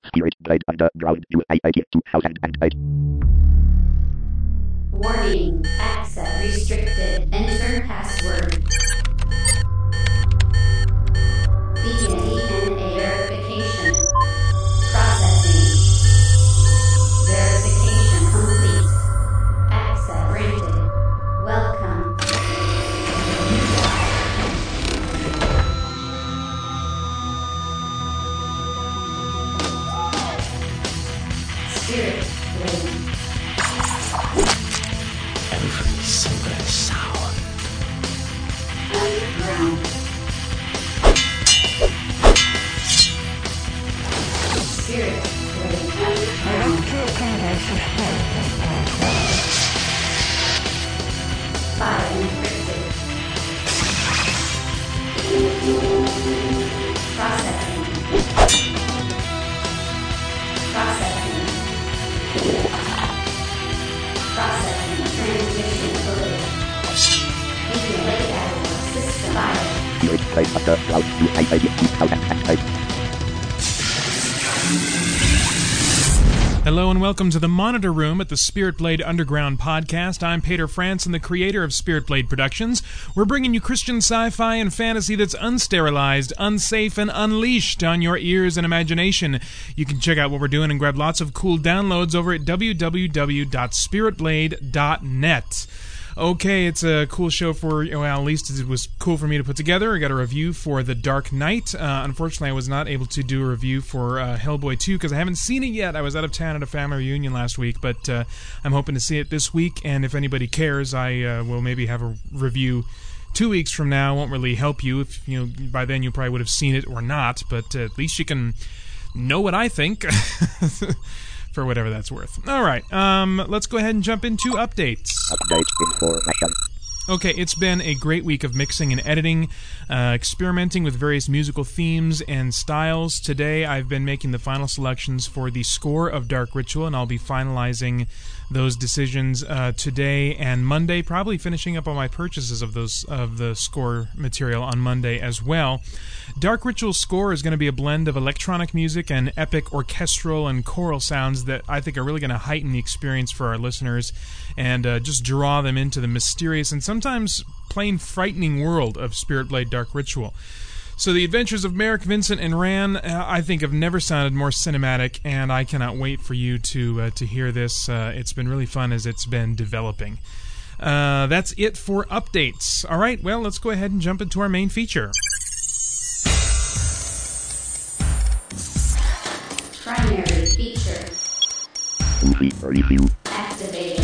Spirit Blade Underground UID 2008. Warning. Access restricted. Enter password. DNA verification. Processing. Verification complete. Access granted. Welcome. Spirit Blade. Every single sound. Underground. Spirit Blade. Underground. File encrypted. Processing. Processing. Processing. Transmission code. Beacon layout. System file. Spirit Blade Underground UID 2008. Hello and welcome to the Monitor Room at the Spirit Blade Underground podcast. I'm Peter Franson, the creator of Spirit Blade Productions. We're bringing you Christian sci-fi and fantasy that's unsterilized, unsafe, and unleashed on your ears and imagination. You can check out what we're doing and grab lots of cool downloads over at www.spiritblade.net. Okay, it's a cool show for, well, at least it was cool for me to put together. I got a review for The Dark Knight. Unfortunately, I was not able to do a review for Hellboy 2 because I haven't seen it yet. I was out of town at a family reunion last week, but I'm hoping to see it this week, and if anybody cares, I will maybe have a review 2 weeks from now. Won't really help you. If by then you probably would have seen it or not, but at least you can know what I think. For whatever that's worth. All right, let's go ahead and jump into updates. Update information. Okay, it's been a great week of mixing and editing, experimenting with various musical themes and styles. Today, I've been making the final selections for the score of Dark Ritual, and I'll be finalizing those decisions today and Monday, probably finishing up on my purchases of the score material on Monday as well. Dark Ritual's score is going to be a blend of electronic music and epic orchestral and choral sounds that I think are really going to heighten the experience for our listeners and just draw them into the mysterious and sometimes plain frightening world of Spirit Blade Dark Ritual. So the adventures of Merrick, Vincent, and Ran, I think, have never sounded more cinematic, and I cannot wait for you to hear this. It's been really fun as it's been developing. That's it for updates. All right, well, let's go ahead and jump into our main feature. Primary feature. Movie review. Activated.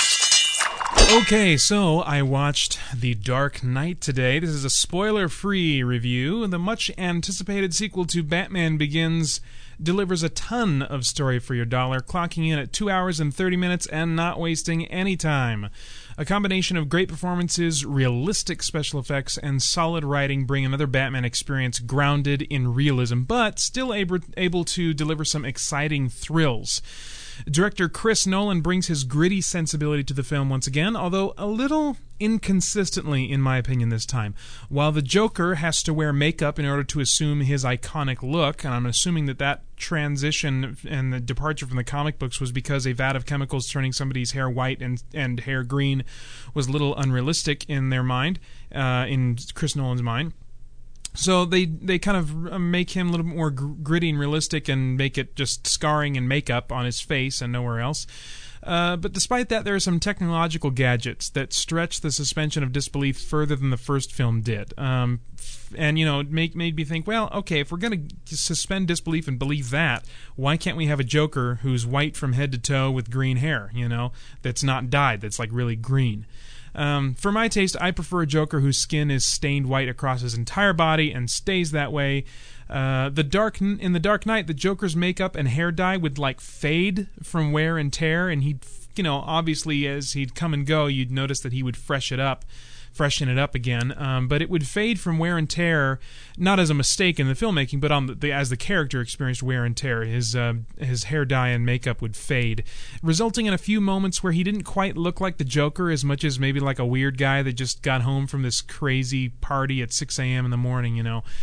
Okay, so I watched The Dark Knight today. This is a spoiler-free review. The much-anticipated sequel to Batman Begins delivers a ton of story for your dollar, clocking in at 2 hours and 30 minutes and not wasting any time. A combination of great performances, realistic special effects, and solid writing bring another Batman experience grounded in realism, but still able to deliver some exciting thrills. Director Chris Nolan brings his gritty sensibility to the film once again, although a little inconsistently, in my opinion, this time. While the Joker has to wear makeup in order to assume his iconic look, and I'm assuming that transition and the departure from the comic books was because a vat of chemicals turning somebody's hair white and hair green was a little unrealistic in their mind, in Chris Nolan's mind. So they kind of make him a little bit more gritty and realistic and make it just scarring and makeup on his face and nowhere else. But despite that, there are some technological gadgets that stretch the suspension of disbelief further than the first film did. And, it made me think, well, okay, if we're going to suspend disbelief and believe that, why can't we have a Joker who's white from head to toe with green hair, that's not dyed, that's like really green? For my taste, I prefer a Joker whose skin is stained white across his entire body and stays that way. In The Dark Knight, the Joker's makeup and hair dye would fade from wear and tear, and he'd, obviously as he'd come and go, you'd notice that he would freshen it up again. But it would fade from wear and tear, not as a mistake in the filmmaking, but as the character experienced wear and tear. His hair dye and makeup would fade, resulting in a few moments where he didn't quite look like the Joker as much as maybe like a weird guy that just got home from this crazy party at 6 a.m. in the morning,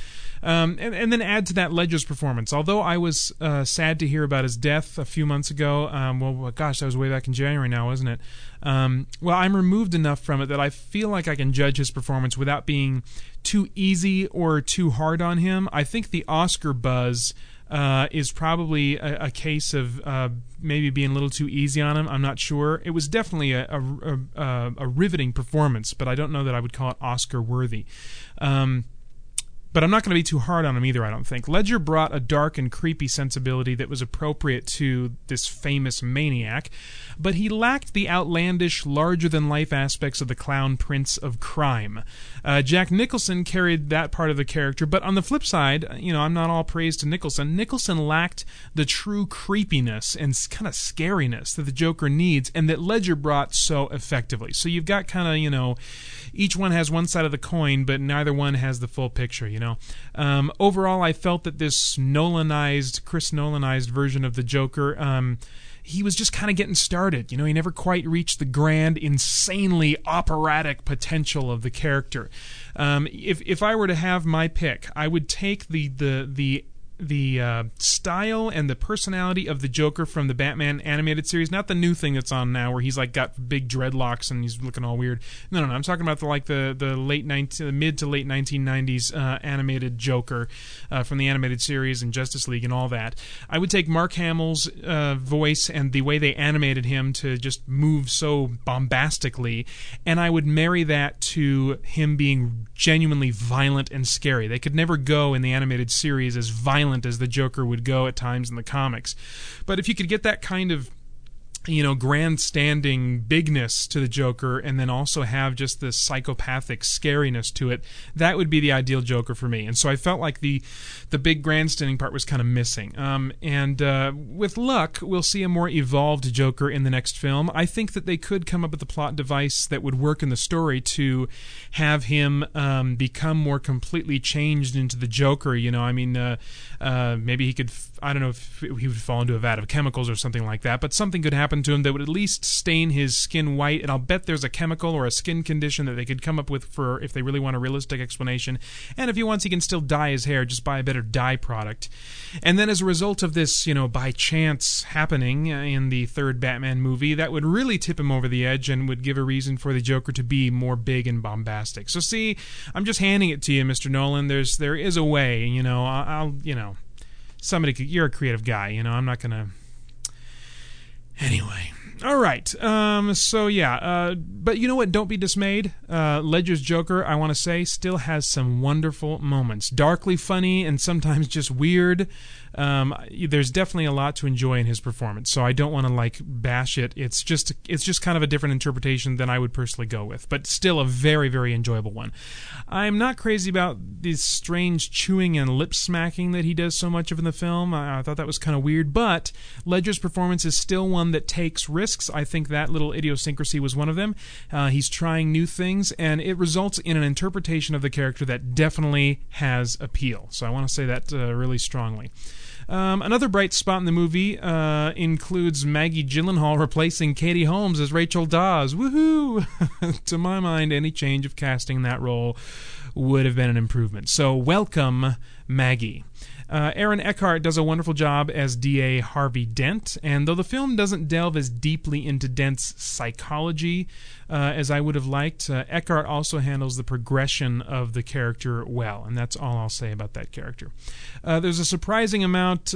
And then add to that Ledger's performance. Although I was sad to hear about his death a few months ago, well, gosh, that was way back in January now, wasn't it? Well, I'm removed enough from it that I feel like I can judge his performance without being too easy or too hard on him. I think the Oscar buzz is probably a case of maybe being a little too easy on him. I'm not sure. It was definitely a riveting performance, but I don't know that I would call it Oscar worthy. But I'm not going to be too hard on him either, I don't think. Ledger brought a dark and creepy sensibility that was appropriate to this famous maniac, but he lacked the outlandish, larger-than-life aspects of the clown prince of crime. Jack Nicholson carried that part of the character, but on the flip side, I'm not all praise to Nicholson. Nicholson lacked the true creepiness and kind of scariness that the Joker needs, and that Ledger brought so effectively. So you've got kind of, each one has one side of the coin, but neither one has the full picture, Overall, I felt that this Chris Nolanized version of the Joker, he was just kind of getting started. He never quite reached the grand, insanely operatic potential of the character. If I were to have my pick, I would take the style and the personality of the Joker from the Batman animated series, not the new thing that's on now where he's like got big dreadlocks and he's looking all weird. No, I'm talking about the mid to late 1990s animated Joker from the animated series and Justice League and all that. I would take Mark Hamill's voice and the way they animated him to just move so bombastically, and I would marry that to him being genuinely violent and scary. They could never go in the animated series as violent as the Joker would go at times in the comics. But if you could get that kind of grandstanding bigness to the Joker and then also have just the psychopathic scariness to it, that would be the ideal Joker for me. And so I felt like the big grandstanding part was kind of missing. And with luck, we'll see a more evolved Joker in the next film. I think that they could come up with a plot device that would work in the story to have him become more completely changed into the Joker. Maybe he could, I don't know if he would fall into a vat of chemicals or something like that, but something could happen to him that would at least stain his skin white, and I'll bet there's a chemical or a skin condition that they could come up with for if they really want a realistic explanation. And if he wants, he can still dye his hair, just buy a better dye product. And then as a result of this, by chance happening in the third Batman movie, that would really tip him over the edge and would give a reason for the Joker to be more big and bombastic. So see, I'm just handing it to you, Mr. Nolan. There is a way, you're a creative guy, I'm not gonna. Anyway, all right. But you know what? Don't be dismayed. Ledger's Joker, I want to say, still has some wonderful moments. Darkly funny and sometimes just weird. There's definitely a lot to enjoy in his performance, so I don't want to bash it. It's just kind of a different interpretation than I would personally go with, but still a very, very enjoyable one. I'm not crazy about this strange chewing and lip smacking that he does so much of in the film. I thought that was kind of weird, but Ledger's performance is still one that takes risks. I think that little idiosyncrasy was one of them. He's trying new things, and it results in an interpretation of the character that definitely has appeal. So I want to say that really strongly. Another bright spot in the movie includes Maggie Gyllenhaal replacing Katie Holmes as Rachel Dawes. Woohoo! To my mind, any change of casting in that role would have been an improvement. So welcome, Maggie. Aaron Eckhart does a wonderful job as D.A. Harvey Dent, and though the film doesn't delve as deeply into Dent's psychology as I would have liked, Eckhart also handles the progression of the character well, and that's all I'll say about that character. There's a surprising amount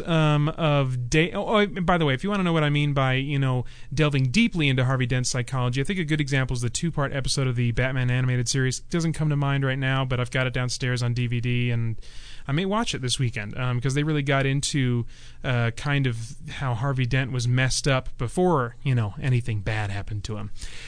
of by the way, if you want to know what I mean by, delving deeply into Harvey Dent's psychology, I think a good example is the 2-part episode of the Batman animated series. It doesn't come to mind right now, but I've got it downstairs on DVD, and I may watch it this weekend because they really got into kind of how Harvey Dent was messed up before, anything bad happened to him.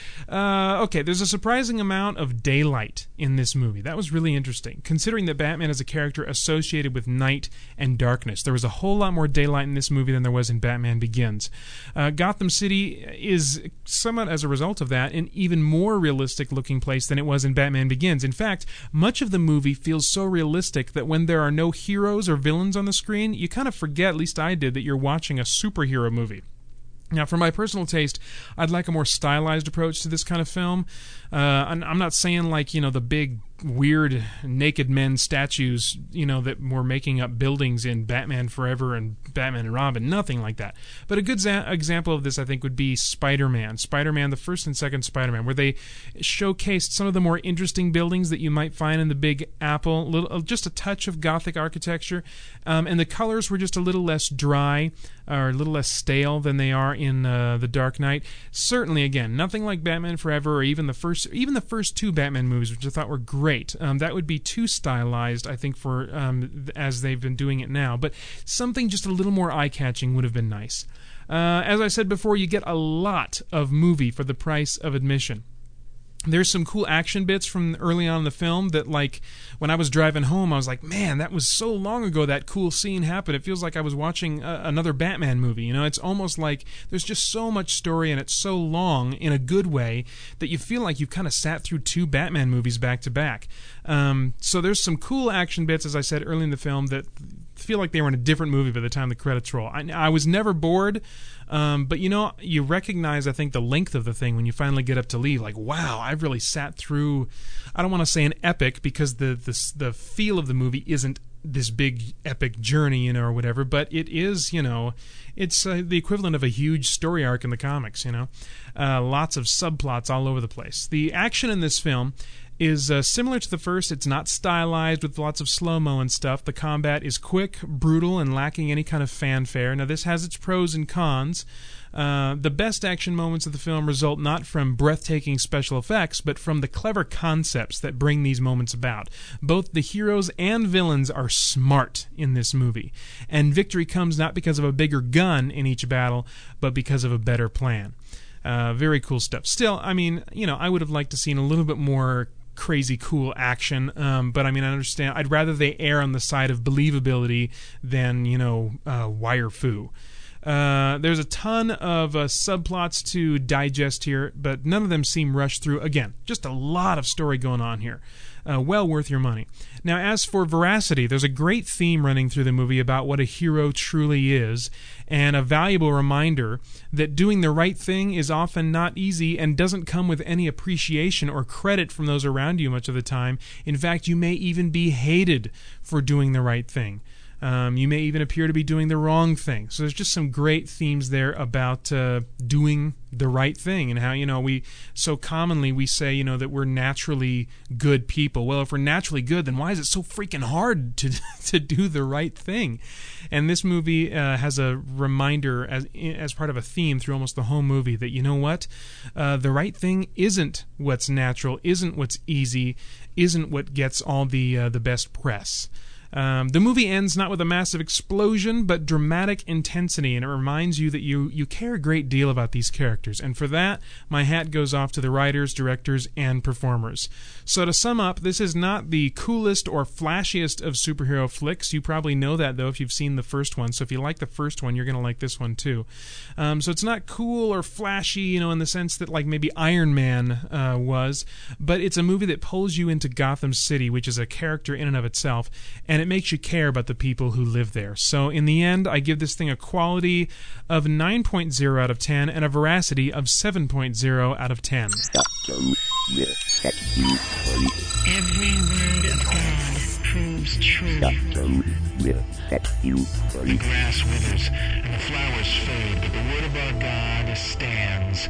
Okay, there's a surprising amount of daylight in this movie. That was really interesting, considering that Batman is a character associated with night and darkness. There was a whole lot more daylight in this movie than there was in Batman Begins. Gotham City is, somewhat as a result of that, an even more realistic-looking place than it was in Batman Begins. In fact, much of the movie feels so realistic that when there are no heroes or villains on the screen, you kind of forget, at least I did, that you're watching a superhero movie. Now, for my personal taste, I'd like a more stylized approach to this kind of film. I'm not saying the big weird naked men statues, that were making up buildings in Batman Forever and Batman and Robin. Nothing like that. But a good example of this, I think, would be Spider-Man. Spider-Man, the first and second Spider-Man, where they showcased some of the more interesting buildings that you might find in the Big Apple, just a touch of Gothic architecture, and the colors were just a little less dry or a little less stale than they are in The Dark Knight. Certainly, again, nothing like Batman Forever or even the first two Batman movies, which I thought were great. That would be too stylized, I think, for as they've been doing it now. But something just a little more eye-catching would have been nice. As I said before, you get a lot of movie for the price of admission. There's some cool action bits from early on in the film that, like, when I was driving home, I was like, man, that was so long ago that cool scene happened. It feels like I was watching another Batman movie. It's almost like there's just so much story and it's so long in a good way that you feel like you've kind of sat through two Batman movies back to back. So there's some cool action bits, as I said, early in the film that feel like they were in a different movie by the time the credits roll. I was never bored. But you recognize, I think, the length of the thing when you finally get up to leave. Like, wow, I've really sat through, I don't want to say an epic, because the feel of the movie isn't this big epic journey, or whatever, but it is, it's the equivalent of a huge story arc in the comics, lots of subplots all over the place. The action in this film is similar to the first. It's not stylized with lots of slow-mo and stuff. The combat is quick, brutal, and lacking any kind of fanfare. Now, this has its pros and cons. The best action moments of the film result not from breathtaking special effects, but from the clever concepts that bring these moments about. Both the heroes and villains are smart in this movie, and victory comes not because of a bigger gun in each battle, but because of a better plan. Very cool stuff. Still, I would have liked to seen a little bit more crazy cool action, but I understand. I'd rather they err on the side of believability than wire foo. There's a ton of subplots to digest here, but none of them seem rushed through. Again, just a lot of story going on here. Well worth your money. Now, as for veracity, there's a great theme running through the movie about what a hero truly is, and a valuable reminder that doing the right thing is often not easy and doesn't come with any appreciation or credit from those around you much of the time. In fact, you may even be hated for doing the right thing. You may even appear to be doing the wrong thing. So there's just some great themes there about doing the right thing, and how we so commonly we say that we're naturally good people. Well, if we're naturally good, then why is it so freaking hard to do the right thing? And this movie has a reminder as part of a theme through almost the whole movie that the right thing isn't what's natural, isn't what's easy, isn't what gets all the best press. The movie ends not with a massive explosion, but dramatic intensity, and it reminds you that you care a great deal about these characters. And for that, my hat goes off to the writers, directors, and performers. So to sum up, this is not the coolest or flashiest of superhero flicks. You probably know that, though, if you've seen the first one. So if you like the first one, you're going to like this one, too. So it's not cool or flashy, in the sense that, like, maybe Iron Man was, but it's a movie that pulls you into Gotham City, which is a character in and of itself, and it makes you care about the people who live there. So in the end, I give this thing a quality of 9.0 out of 10 and a veracity of 7.0 out of 10. Doctor will set you free. Every word of God proves true. Doctor will set you free. The grass withers and the flowers fade, but the word of our God stands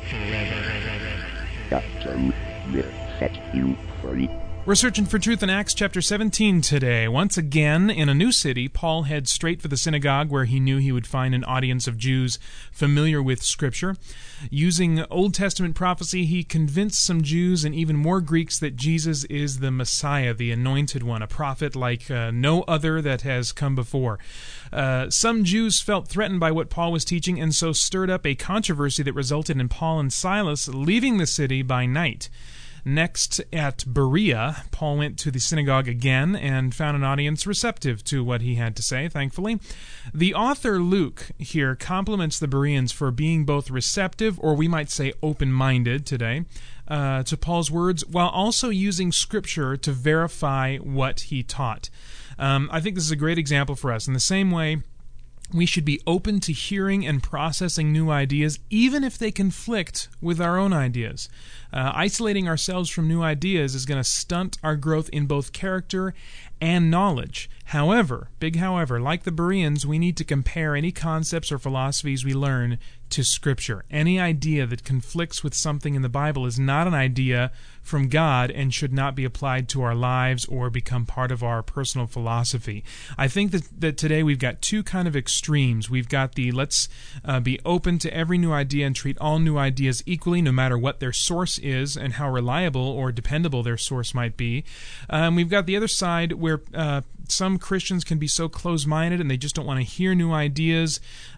forever. Doctor will set you free. We're searching for truth in Acts chapter 17 today. Once again, in a new city, Paul heads straight for the synagogue where he knew he would find an audience of Jews familiar with Scripture. Using Old Testament prophecy, he convinced some Jews and even more Greeks that Jesus is the Messiah, the Anointed One, a prophet like no other that has come before. Some Jews felt threatened by what Paul was teaching and so stirred up a controversy that resulted in Paul and Silas leaving the city by night. Next, at Berea, Paul went to the synagogue again and found an audience receptive to what he had to say, thankfully. The author, Luke, here compliments the Bereans for being both receptive, or we might say open-minded today, to Paul's words, while also using Scripture to verify what he taught. I think this is a great example for us. In the same way, we should be open to hearing and processing new ideas, even if they conflict with our own ideas. Isolating ourselves from new ideas is going to stunt our growth in both character and knowledge. However, big however, like the Bereans, we need to compare any concepts or philosophies we learn to Scripture. Any idea that conflicts with something in the Bible is not an idea from God and should not be applied to our lives or become part of our personal philosophy. I think that today we've got two kind of extremes. We've got the let's be open to every new idea and treat all new ideas equally, no matter what their source is and how reliable or dependable their source might be. We've got the other side where some Christians can be so close-minded and they just don't want to hear new ideas.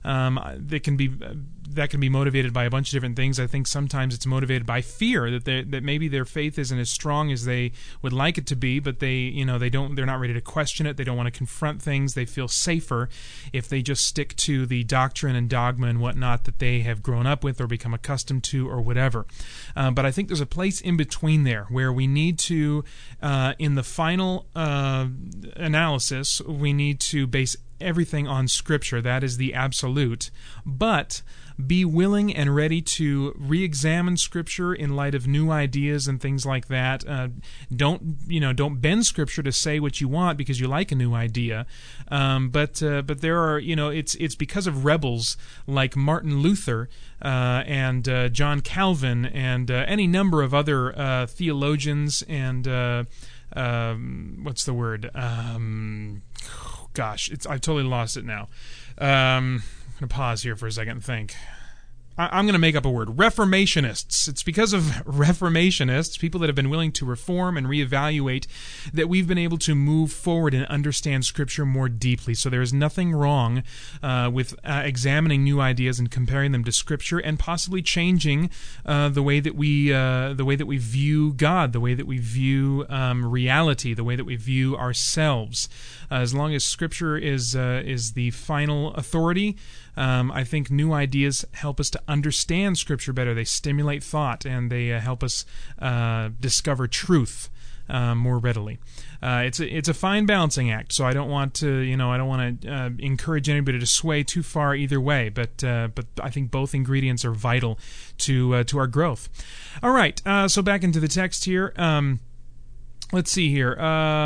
That can be motivated by a bunch of different things. I think sometimes it's motivated by fear that maybe their faith isn't as strong as they would like it to be, but they're not ready to question it. They don't want to confront things. They feel safer if they just stick to the doctrine and dogma and whatnot that they have grown up with or become accustomed to or whatever. But I think there's a place in between there where we need to, in the final analysis, we need to base everything on Scripture. That is the absolute. But be willing and ready to re-examine Scripture in light of new ideas and things like that. Don't bend Scripture to say what you want because you like a new idea. But there are, it's because of rebels like Martin Luther and John Calvin and any number of other theologians and what's the word? I've totally lost it now. I'm going to pause here for a second and think. I'm going to make up a word. Reformationists. It's because of Reformationists, people that have been willing to reform and reevaluate, that we've been able to move forward and understand Scripture more deeply. So there is nothing wrong with examining new ideas and comparing them to Scripture, and possibly changing the way that we view God, the way that we view reality, the way that we view ourselves. As long as Scripture is the final authority, I think new ideas help us to understand Scripture better. They stimulate thought, and they help us discover truth more readily. It's a fine balancing act. So I don't want to encourage anybody to sway too far either way. But I think both ingredients are vital to our growth. All right. So back into the text here. Let's see here.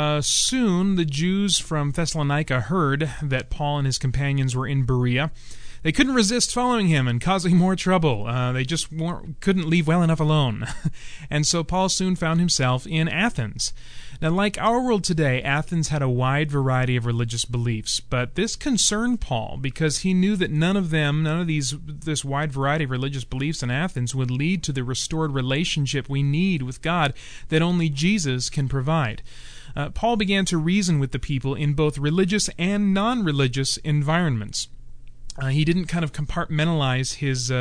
Soon the Jews from Thessalonica heard that Paul and his companions were in Berea. They couldn't resist following him and causing more trouble. They just couldn't leave well enough alone. And so Paul soon found himself in Athens. Now, like our world today, Athens had a wide variety of religious beliefs, but this concerned Paul because he knew that none of this wide variety of religious beliefs in Athens would lead to the restored relationship we need with God that only Jesus can provide. Paul began to reason with the people in both religious and non-religious environments. He didn't kind of compartmentalize his,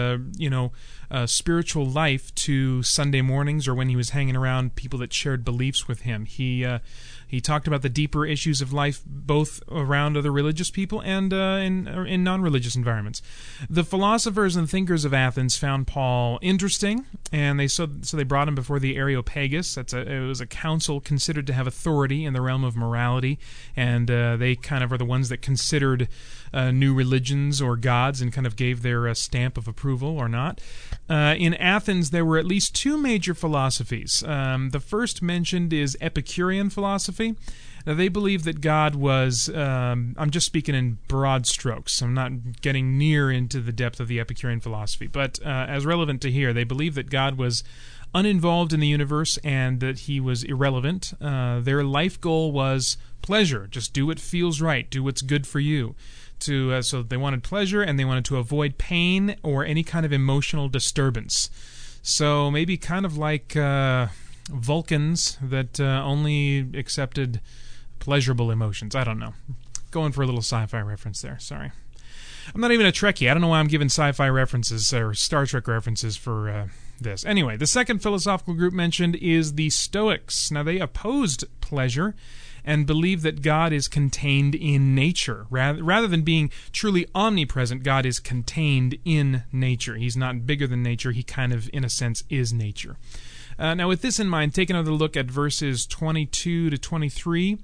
spiritual life to Sunday mornings or when he was hanging around people that shared beliefs with him. He talked about the deeper issues of life both around other religious people and in non-religious environments. The philosophers and thinkers of Athens found Paul interesting, and they brought him before the Areopagus. It was a council considered to have authority in the realm of morality, and they kind of are the ones that considered new religions or gods and kind of gave their stamp of approval or not. In Athens, there were at least two major philosophies. The first mentioned is Epicurean philosophy. Now, they believed that God was, I'm just speaking in broad strokes. I'm not getting near into the depth of the Epicurean philosophy, but as relevant to here, they believed that God was uninvolved in the universe and that he was irrelevant. Their life goal was pleasure. Just do what feels right. Do what's good for you. So they wanted pleasure, and they wanted to avoid pain or any kind of emotional disturbance. So maybe kind of like Vulcans that only accepted pleasurable emotions. I don't know. Going for a little sci-fi reference there. Sorry. I'm not even a Trekkie. I don't know why I'm giving sci-fi references or Star Trek references for this. Anyway, the second philosophical group mentioned is the Stoics. Now, they opposed pleasure and believe that God is contained in nature. Rather than being truly omnipresent, God is contained in nature. He's not bigger than nature. He kind of, in a sense, is nature. Now, with this in mind, take another look at verses 22 to 23.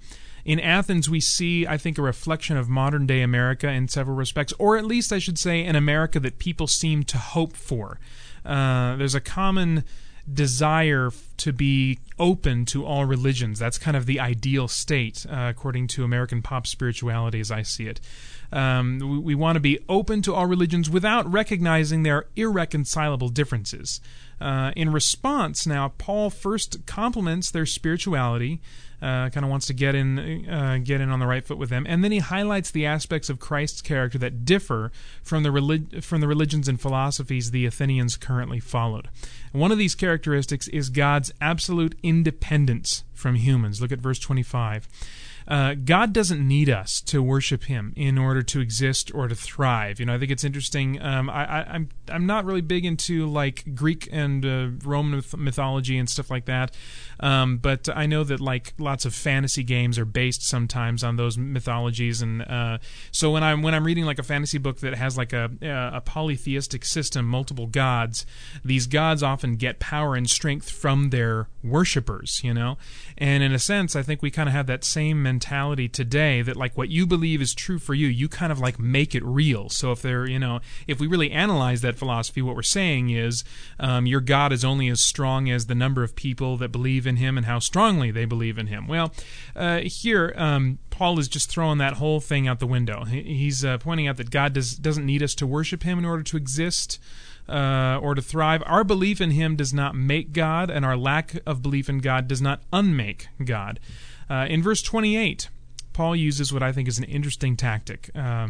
In Athens, we see, I think, a reflection of modern-day America in several respects, or at least I should say an America that people seem to hope for. There's a common desire to be open to all religions. That's kind of the ideal state, according to American pop spirituality as I see it. We want to be open to all religions without recognizing their irreconcilable differences. In response, now, Paul first compliments their spirituality, kind of wants to get in on the right foot with them, and then he highlights the aspects of Christ's character that differ from the religions and philosophies the Athenians currently followed. One of these characteristics is God's absolute independence from humans. Look at verse 25. God doesn't need us to worship Him in order to exist or to thrive. I think it's interesting. I'm not really big into like Greek and Roman mythology and stuff like that, but I know that like lots of fantasy games are based sometimes on those mythologies, and so when I'm reading like a fantasy book that has like a polytheistic system, multiple gods, these gods often get power and strength from their worshippers, and in a sense, I think we kind of have that same mentality today that like what you believe is true for you, you kind of like make it real. So if if we really analyze that philosophy, what we're saying is your God is only as strong as the number of people that believe in Him and how strongly they believe in Him. Well, here Paul is just throwing that whole thing out the window. He's pointing out that God doesn't need us to worship Him in order to exist or to thrive. Our belief in Him does not make God, and our lack of belief in God does not unmake God. In verse 28, Paul uses what I think is an interesting tactic.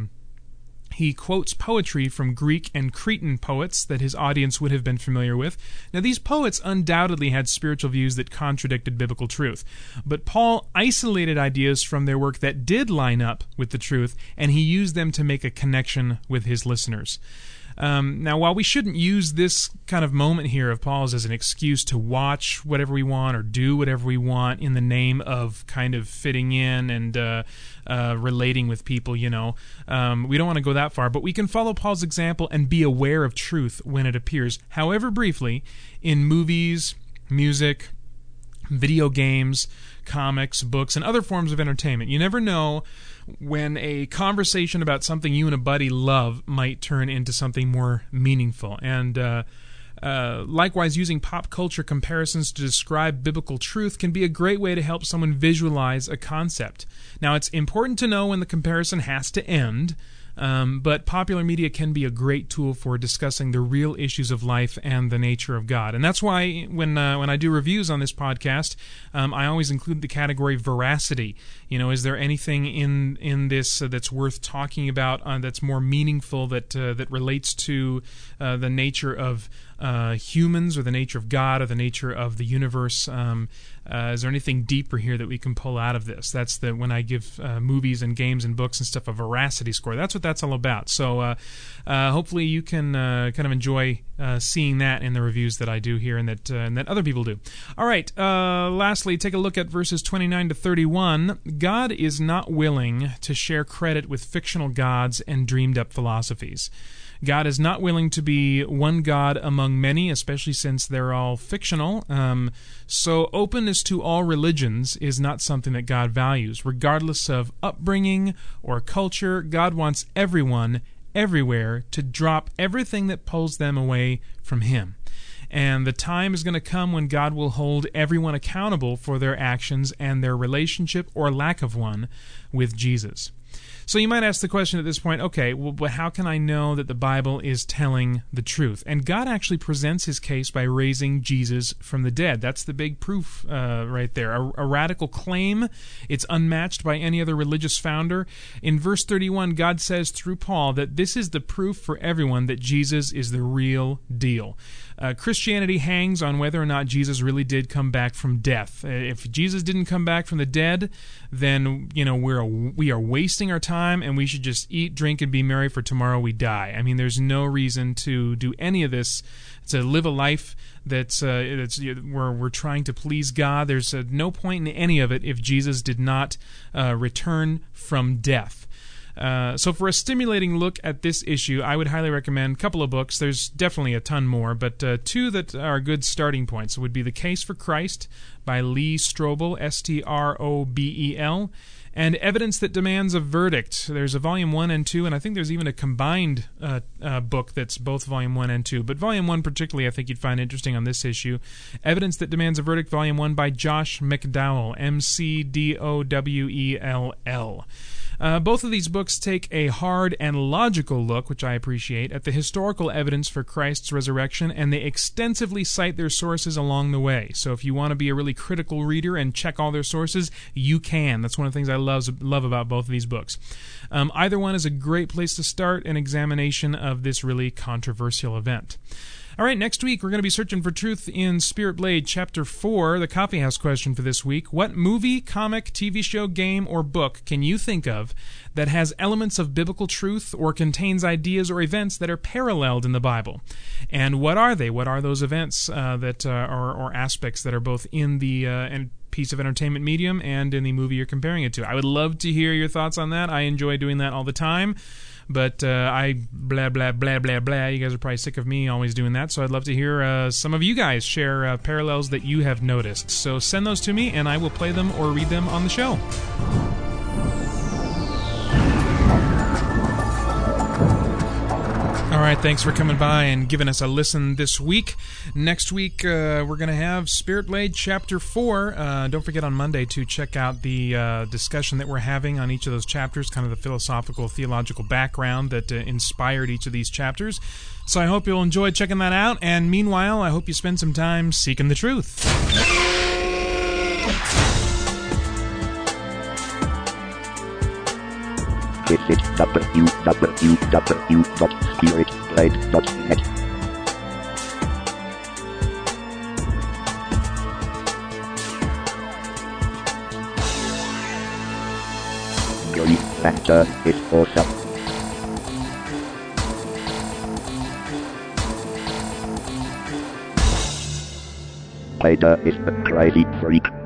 He quotes poetry from Greek and Cretan poets that his audience would have been familiar with. Now, these poets undoubtedly had spiritual views that contradicted biblical truth, but Paul isolated ideas from their work that did line up with the truth, and he used them to make a connection with his listeners. Now, while we shouldn't use this kind of moment here of Paul's as an excuse to watch whatever we want or do whatever we want in the name of kind of fitting in and relating with people, we don't want to go that far, but we can follow Paul's example and be aware of truth when it appears, however briefly, in movies, music, video games, comics, books, and other forms of entertainment. You never know when a conversation about something you and a buddy love might turn into something more meaningful. And likewise, using pop culture comparisons to describe biblical truth can be a great way to help someone visualize a concept. Now, it's important to know when the comparison has to end, but popular media can be a great tool for discussing the real issues of life and the nature of God. And that's why when I do reviews on this podcast, I always include the category veracity. Is there anything in this that's worth talking about, that's more meaningful, that relates to the nature of humans or the nature of God or the nature of the universe? Is there anything deeper here that we can pull out of this? That's when I give movies and games and books and stuff a veracity score. That's what that's all about. So hopefully you can kind of enjoy seeing that in the reviews that I do here and that other people do. All right, lastly, take a look at verses 29 to 31. God is not willing to share credit with fictional gods and dreamed-up philosophies. God is not willing to be one God among many, especially since they're all fictional. So openness to all religions is not something that God values. Regardless of upbringing or culture, God wants everyone, everywhere, to drop everything that pulls them away from Him. And the time is going to come when God will hold everyone accountable for their actions and their relationship or lack of one with Jesus. So you might ask the question at this point, okay, well, but how can I know that the Bible is telling the truth? And God actually presents His case by raising Jesus from the dead. That's the big proof right there. A radical claim. It's unmatched by any other religious founder. In verse 31, God says through Paul that this is the proof for everyone that Jesus is the real deal. Christianity hangs on whether or not Jesus really did come back from death. If Jesus didn't come back from the dead, then we are wasting our time, and we should just eat, drink, and be merry, for tomorrow we die. I mean, there's no reason to do any of this, to live a life that's where we're trying to please God. There's no point in any of it if Jesus did not return from death. So for a stimulating look at this issue, I would highly recommend a couple of books. There's definitely a ton more, but two that are good starting points would be The Case for Christ by Lee Strobel, Strobel, and Evidence That Demands a Verdict. There's a Volume 1 and 2, and I think there's even a combined book that's both Volume 1 and 2. But Volume 1 particularly I think you'd find interesting on this issue. Evidence That Demands a Verdict, Volume 1 by Josh McDowell, McDowell. Both of these books take a hard and logical look, which I appreciate, at the historical evidence for Christ's resurrection, and they extensively cite their sources along the way. So if you want to be a really critical reader and check all their sources, you can. That's one of the things I love about both of these books. Either one is a great place to start an examination of this really controversial event. All right, next week we're going to be searching for truth in Spirit Blade Chapter 4, the Coffeehouse question for this week. What movie, comic, TV show, game, or book can you think of that has elements of biblical truth or contains ideas or events that are paralleled in the Bible? And what are they? What are those events or aspects that are both in the piece of entertainment medium and in the movie you're comparing it to? I would love to hear your thoughts on that. I enjoy doing that all the time. But I blah, blah, blah, blah, blah. You guys are probably sick of me always doing that, so I'd love to hear some of you guys share parallels that you have noticed. So send those to me, and I will play them or read them on the show. All right, thanks for coming by and giving us a listen this week. Next week, we're going to have Spirit Blade Chapter 4. Don't forget on Monday to check out the discussion that we're having on each of those chapters, kind of the philosophical, theological background that inspired each of these chapters. So I hope you'll enjoy checking that out, and meanwhile, I hope you spend some time seeking the truth. Visit www.spiritblade.net. Your factor is awesome. Vader is the crazy freak.